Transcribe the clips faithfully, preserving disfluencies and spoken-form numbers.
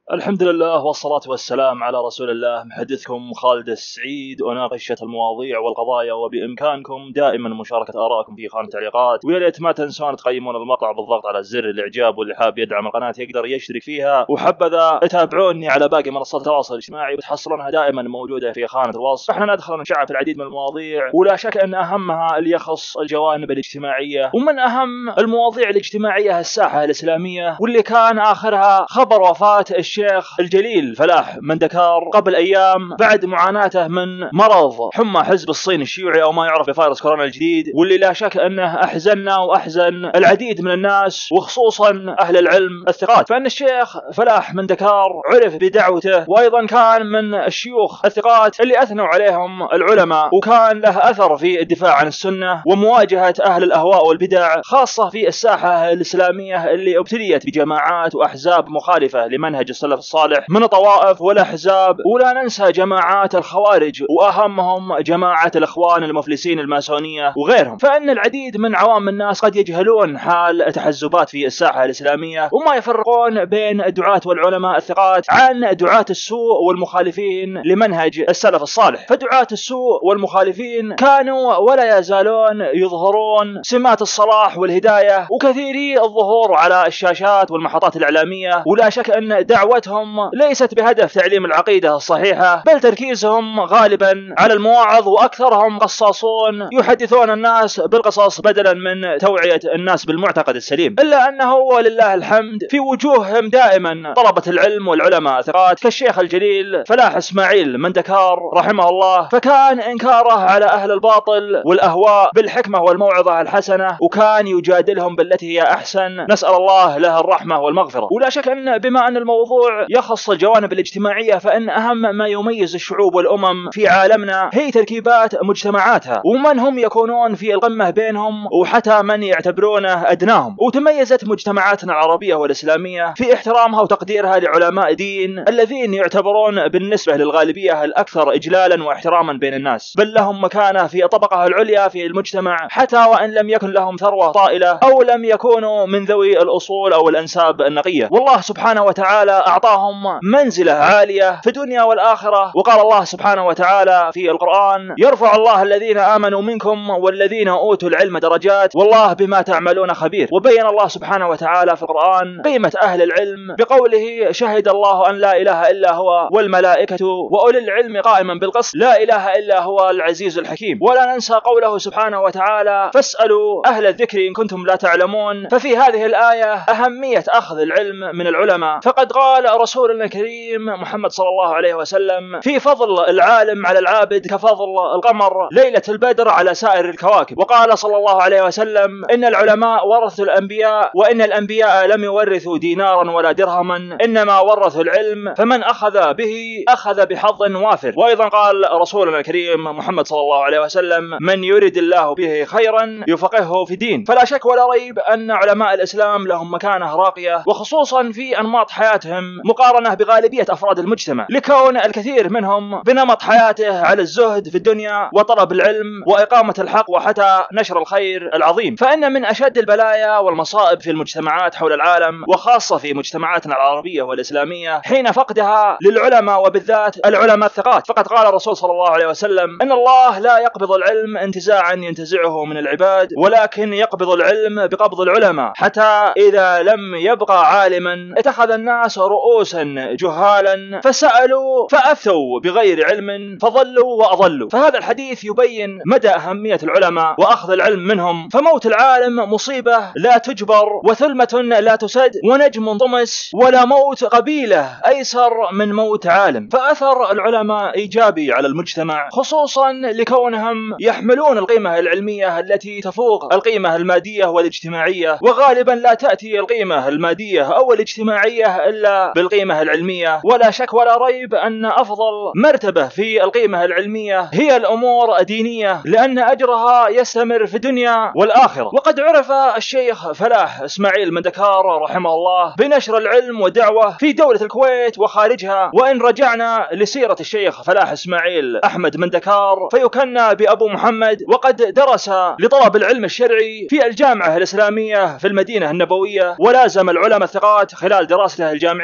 الحمد لله والصلاة والسلام على رسول الله. محدثكم خالد السعيد، أناقش المواضيع والقضايا، وبإمكانكم دائما مشاركة آرائكم في خانة التعليقات، ويا ريت ما تنسون تقيمون المقطع بالضغط على زر الإعجاب، واللي حاب يدعم القناة يقدر يشترك فيها، وحبذا تتابعوني على باقي منصات التواصل الاجتماعي وتحصلونها دائما موجودة في خانة الوصف. احنا ندخل نشعب في العديد من المواضيع، ولا شك أن أهمها اللي يخص الجوانب الاجتماعية، ومن أهم المواضيع الاجتماعية الساحة الإسلامية، واللي كان آخرها خبر وفاة الشيخ الجليل فلاح مندكار قبل أيام بعد معاناته من مرض حمى حزب الصين الشيوعي أو ما يعرف بفيروس كورونا الجديد، واللي لا شك أنه أحزننا وأحزن العديد من الناس وخصوصا أهل العلم الثقات. فإن الشيخ فلاح مندكار عرف بدعوته، وأيضا كان من الشيوخ الثقات اللي أثنوا عليهم العلماء، وكان له أثر في الدفاع عن السنة ومواجهة أهل الأهواء والبدع، خاصة في الساحة الإسلامية اللي ابتليت بجماعات وأحزاب مخالفة لمنهج السلف الصالح من الطوائف والأحزاب. ولا ننسى جماعات الخوارج، وأهمهم جماعة الإخوان المفلسين الماسونية وغيرهم. فإن العديد من عوام الناس قد يجهلون حال التحزبات في الساحة الإسلامية، وما يفرقون بين الدعاة والعلماء الثقات عن دعاة السوء والمخالفين لمنهج السلف الصالح. فدعاة السوء والمخالفين كانوا ولا يزالون يظهرون سمات الصلاح والهداية، وكثيري الظهور على الشاشات والمحطات الإعلامية، ولا شك أن دعوتهم ليست بهدف تعليم العقيدة الصحيحة، بل تركيزهم غالبا على المواعظ، وأكثرهم قصاصون يحدثون الناس بالقصص بدلا من توعية الناس بالمعتقد السليم. إلا أنه ولله الحمد في وجوههم دائما طلبة العلم والعلماء ثقات كالشيخ الجليل فلاح إسماعيل مندكار رحمه الله، فكان إنكاره على أهل الباطل والأهواء بالحكمة والموعظة الحسنة، وكان يجادلهم بالتي هي أحسن، نسأل الله له الرحمة والمغفرة. ولا شك أن بما أن الموضوع يخص الجوانب الاجتماعية، فإن أهم ما يميز الشعوب والأمم في عالمنا هي تركيبات مجتمعاتها، ومن هم يكونون في القمة بينهم، وحتى من يعتبرونه أدناهم. وتميزت مجتمعاتنا العربية والإسلامية في احترامها وتقديرها لعلماء دين الذين يعتبرون بالنسبة للغالبية الأكثر إجلالا واحتراما بين الناس، بل لهم مكانة في الطبقة العليا في المجتمع، حتى وإن لم يكن لهم ثروة طائلة أو لم يكونوا من ذوي الأصول أو الأنساب النقية. والله سبحانه وتعالى أعطاهم منزلة عالية في الدنيا والآخرة. وقال الله سبحانه وتعالى في القرآن: يرفع الله الذين آمنوا منكم والذين أوتوا العلم درجات والله بما تعملون خبير. وبين الله سبحانه وتعالى في القرآن قيمة أهل العلم بقوله: شهد الله أن لا إله إلا هو والملائكة وأولي العلم قائما بالقسط لا إله إلا هو العزيز الحكيم. ولا ننسى قوله سبحانه وتعالى: فاسألوا أهل الذكر إن كنتم لا تعلمون. ففي هذه الآية أهمية أخذ العلم من العلماء، فقد قال رسولنا الكريم محمد صلى الله عليه وسلم في فضل العالم على العابد كفضل القمر ليلة البدر على سائر الكواكب. وقال صلى الله عليه وسلم: إن العلماء ورثوا الأنبياء، وإن الأنبياء لم يورثوا دينارا ولا درهما، إنما ورثوا العلم، فمن أخذ به أخذ بحظ وافر. وأيضا قال رسولنا الكريم محمد صلى الله عليه وسلم: من يرد الله به خيرا يفقهه في دين. فلا شك ولا ريب أن علماء الإسلام لهم مكانة راقية، وخصوصا في أنماط حياتهم مقارنة بغالبية أفراد المجتمع، لكون الكثير منهم بنمط حياته على الزهد في الدنيا وطلب العلم وإقامة الحق وحتى نشر الخير العظيم. فإن من أشد البلايا والمصائب في المجتمعات حول العالم، وخاصة في مجتمعاتنا العربية والإسلامية، حين فقدها للعلماء وبالذات العلماء الثقات. فقد قال الرسول صلى الله عليه وسلم: إن الله لا يقبض العلم انتزاعا ينتزعه من العباد، ولكن يقبض العلم بقبض العلماء، حتى إذا لم يبقى عالما اتخذ الناس رؤوسا جهالا فسألوا فأفتوا بغير علم فضلوا وأضلوا. فهذا الحديث يبين مدى أهمية العلماء وأخذ العلم منهم. فموت العالم مصيبة لا تجبر، وثلمة لا تسد، ونجم طمس، ولا موت قبيلة أيسر من موت عالم. فأثر العلماء إيجابي على المجتمع، خصوصا لكونهم يحملون القيمة العلمية التي تفوق القيمة المادية والاجتماعية، وغالبا لا تأتي القيمة المادية أو الاجتماعية إلا بالقيمة العلمية. ولا شك ولا ريب أن أفضل مرتبة في القيمة العلمية هي الأمور الدينية، لأن أجرها يستمر في الدنيا والآخرة. وقد عرف الشيخ فلاح إسماعيل مندكار رحمه الله بنشر العلم والدعوة في دولة الكويت وخارجها. وإن رجعنا لسيرة الشيخ فلاح إسماعيل أحمد مندكار فيكنى بأبو محمد، وقد درس لطلب العلم الشرعي في الجامعة الإسلامية في المدينة النبوية، ولازم العلماء الثقات خلال دراسته الجامعية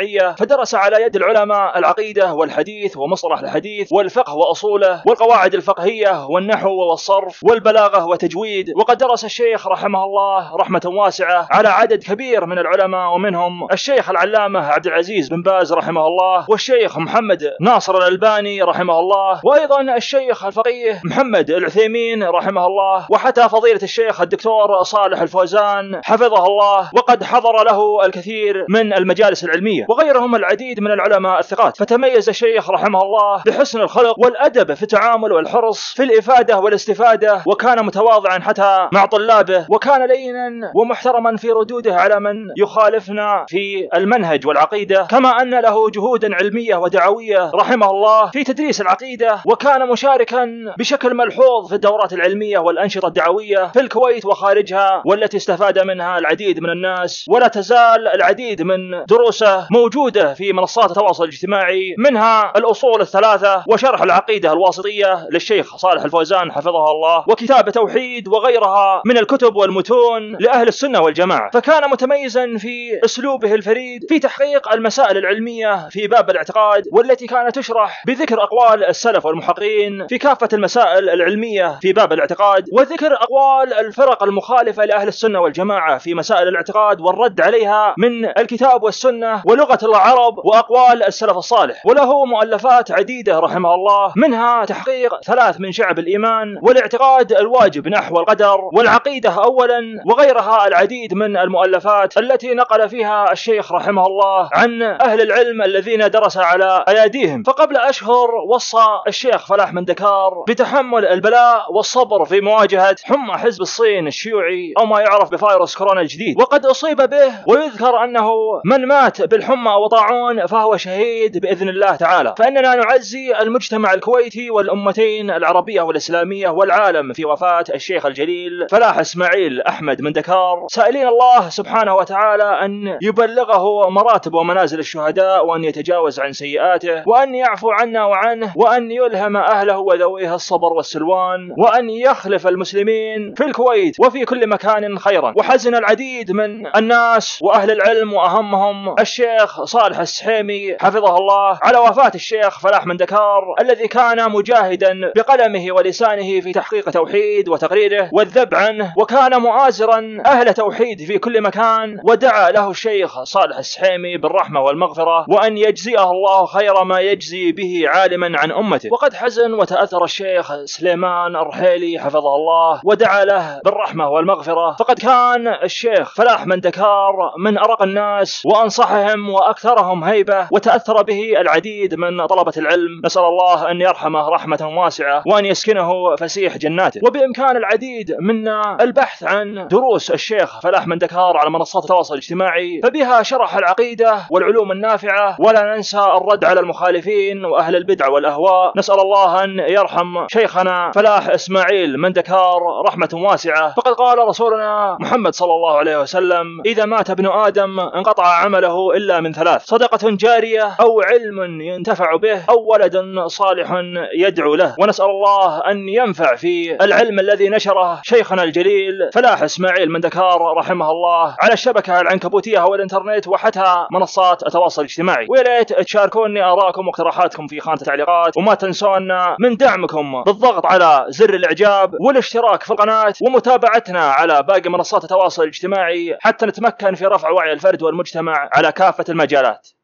الشرعية، فدرس على يد العلماء العقيدة والحديث ومصطلح الحديث والفقه وأصوله والقواعد الفقهية والنحو والصرف والبلاغة وتجويد. وقد درس الشيخ رحمه الله رحمة واسعة على عدد كبير من العلماء، ومنهم الشيخ العلامة عبد العزيز بن باز رحمه الله، والشيخ محمد ناصر الألباني رحمه الله، وأيضا الشيخ الفقيه محمد العثيمين رحمه الله، وحتى فضيلة الشيخ الدكتور صالح الفوزان حفظه الله، وقد حضر له الكثير من المجالس العلمية، وغيرهم العديد من العلماء الثقات. فتميز الشيخ رحمه الله بحسن الخلق والأدب في التعامل والحرص في الإفادة والاستفادة، وكان متواضعا حتى مع طلابه، وكان لينا ومحترما في ردوده على من يخالفنا في المنهج والعقيدة، كما أن له جهودا علمية ودعوية رحمه الله في تدريس العقيدة، وكان مشاركا بشكل ملحوظ في الدورات العلمية والأنشطة الدعوية في الكويت وخارجها، والتي استفاد منها العديد من الناس، ولا تزال العديد من دروسه موجودة في منصات التواصل الاجتماعي، منها الأصول الثلاثة وشرح العقيدة الواسطية للشيخ صالح الفوزان حفظه الله، وكتاب توحيد، وغيرها من الكتب والمتون لأهل السنة والجماعة. فكان متميزا في أسلوبه الفريد في تحقيق المسائل العلمية في باب الاعتقاد، والتي كانت تشرح بذكر أقوال السلف والمحققين في كافة المسائل العلمية في باب الاعتقاد، وذكر أقوال الفرق المخالفة لأهل السنة والجماعة في مسائل الاعتقاد والرد عليها من الكتاب والسنة ولغة العرب وأقوال السلف الصالح. وله مؤلفات عديدة رحمه الله، منها تحقيق ثلاث من شعب الإيمان، والاعتقاد الواجب نحو القدر، والعقيدة أولا، وغيرها العديد من المؤلفات التي نقل فيها الشيخ رحمه الله عن أهل العلم الذين درس على أيديهم. فقبل أشهر وصى الشيخ فلاح مندكار بتحمل البلاء والصبر في مواجهة حمى حزب الصين الشيوعي، أو ما يعرف بفيروس كورونا الجديد، وقد أصيب به، ويذكر أنه من مات بالحمى وطاعون فهو شهيد بإذن الله تعالى. فإننا نعزي المجتمع الكويتي والأمتين العربية والإسلامية والعالم في وفاة الشيخ الجليل فلاح إسماعيل أحمد مندكار، سائلين الله سبحانه وتعالى أن يبلغه مراتب ومنازل الشهداء، وأن يتجاوز عن سيئاته، وأن يعفو عنا وعنه، وأن يلهم أهله وذويه الصبر والسلوان، وأن يخلف المسلمين في الكويت وفي كل مكان خيرا. وحزن العديد من الناس وأهل العلم، وأهمهم الشيخ صالح السحيمي حفظه الله، على وفاة الشيخ فلاح مندكار الذي كان مجاهدا بقلمه ولسانه في تحقيق توحيد وتقريره والذب عنه، وكان مؤازرا أهل توحيد في كل مكان. ودعا له الشيخ صالح السحيمي بالرحمة والمغفرة، وأن يجزيه الله خير ما يجزي به عالما عن أمته. وقد حزن وتأثر الشيخ سليمان الرحيلي حفظه الله، ودعا له بالرحمة والمغفرة. فقد كان الشيخ فلاح مندكار من أرق الناس وأنصحهم وأكثرهم هيبة، وتأثر به العديد من طلبة العلم. نسأل الله أن يرحمه رحمة واسعة، وأن يسكنه فسيح جناته. وبإمكان العديد منا البحث عن دروس الشيخ فلاح مندكار على منصات التواصل الاجتماعي، فبها شرح العقيدة والعلوم النافعة، ولا ننسى الرد على المخالفين وأهل البدع والأهواء. نسأل الله أن يرحم شيخنا فلاح إسماعيل مندكار رحمة واسعة. فقد قال رسولنا محمد صلى الله عليه وسلم: إذا مات ابن آدم انقطع عمله إلا من ثلاث: صدقة جارية، أو علم ينتفع به، أو ولد صالح يدعو له. ونسأل الله أن ينفع في العلم الذي نشره شيخنا الجليل فلاح إسماعيل مندكار رحمه الله على الشبكة العنكبوتية والإنترنت وحتى منصات التواصل الاجتماعي. ويا ريت تشاركوني آراءكم واقتراحاتكم في خانة التعليقات، وما تنسون من دعمكم بالضغط على زر الإعجاب والاشتراك في القناة، ومتابعتنا على باقي منصات التواصل الاجتماعي حتى نتمكن في رفع وعي الفرد والمجتمع على كافة المجالات.